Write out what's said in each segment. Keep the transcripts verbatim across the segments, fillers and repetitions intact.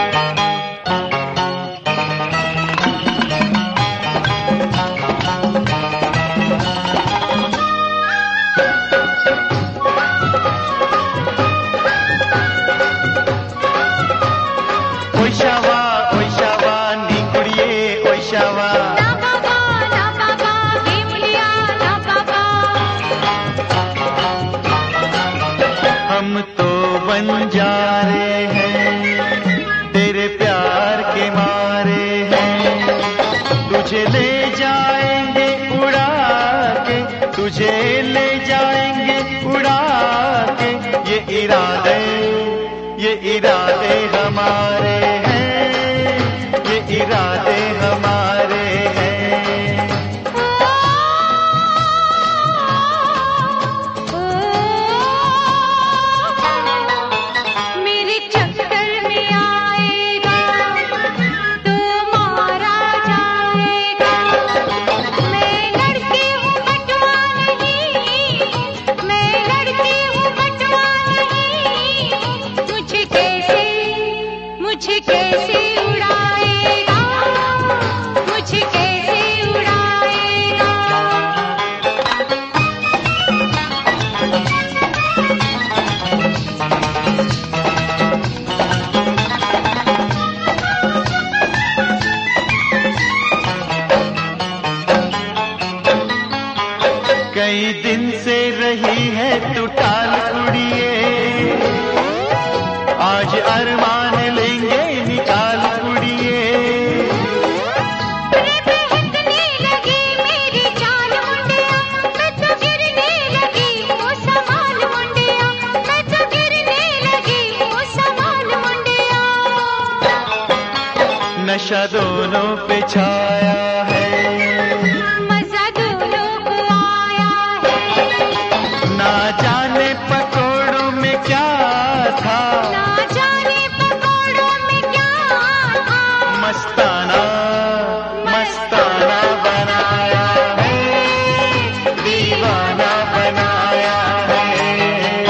हम तो बंजारे हैं, तेरे प्यार के मारे हैं। तुझे ले जाएंगे उड़ा के, तुझे ले जाएंगे उड़ा के। ये इरादे, ये इरादे हमारे हैं, ये इरादे हमारे हैं। मुझे कैसे उड़ाएगा, मुझे कैसे उड़ाएगा। कई दिन से रही है तू टाल कुड़िए, आज अरमान लेंगे निकाल कुड़िए। बहकने लगी मेरी चाल मुंडिया, मैं तो गिरने लगी वो संभाल मुंडिया, मैं तो गिरने लगी वो संभाल मुंडिया। नशा दोनों पे छाया है, मजा दोनों को आया है। ना जाने पकोड़ों में क्या था, मस्ताना मस्ताना बनाया है, दीवाना बनाया है।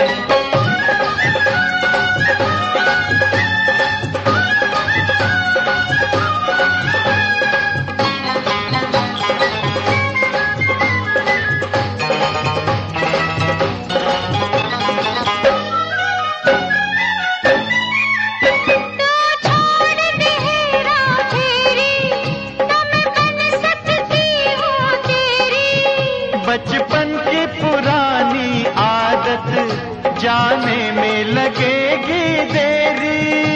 बचपन की पुरानी आदत जाने में लगेगी देरी।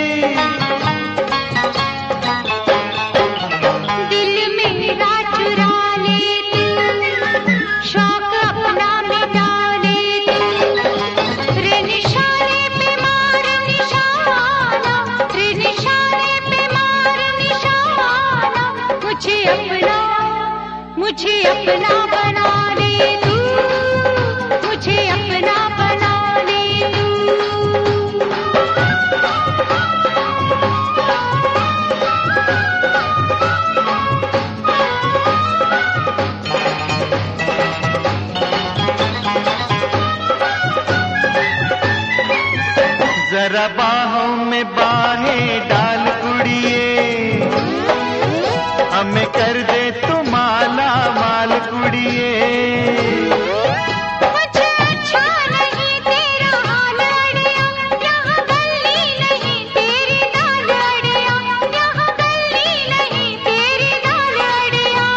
दिल मेरा चुरा ले तू, शौक अपना मिटा ले तू। रे निशाने पे मार निशाना, रे निशाने पे मार निशाना। मुझे अपना, मुझे अपना बना ले तू, मुझे अपना बना ले तू। जरा बाहों में बाहें डाल कुड़िए, हमें कर दे तू माला माल कुड़िए। मुझे अच्छा नहीं तेरा हाल अड़िया, यहाँ गली नहीं तेरी दाल अड़िया, यहाँ गली नहीं तेरी दाल अड़िया।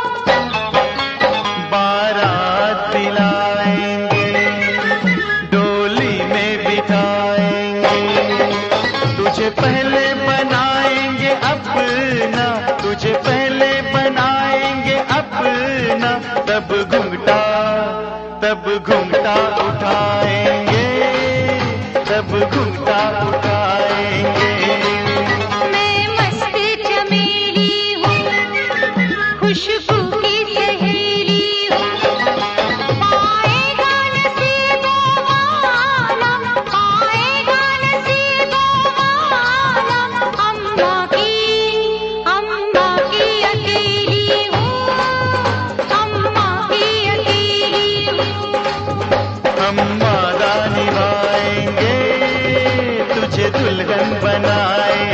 बारात दिलाएंगे, डोली में बिठाएंगे, तुझे पहले बनाएंगे अपना, तुझे पहले बनाएंगे अपना। तब घुंघटा, तब घुंघटा उठाएंगे, तब घुंघटा उठाएंगे। मैं मस्त चमेली हूँ, खुशबू की सहेली हूँ। पाएगा नसीबों वाला, पाएगा नसीबों वाला। अम्मा की, अम्मा की अकेली हूँ, अम्मा की अकेली हूँ। हम वादा निभाएंगे, तुझे दुल्हन बनाएंगे।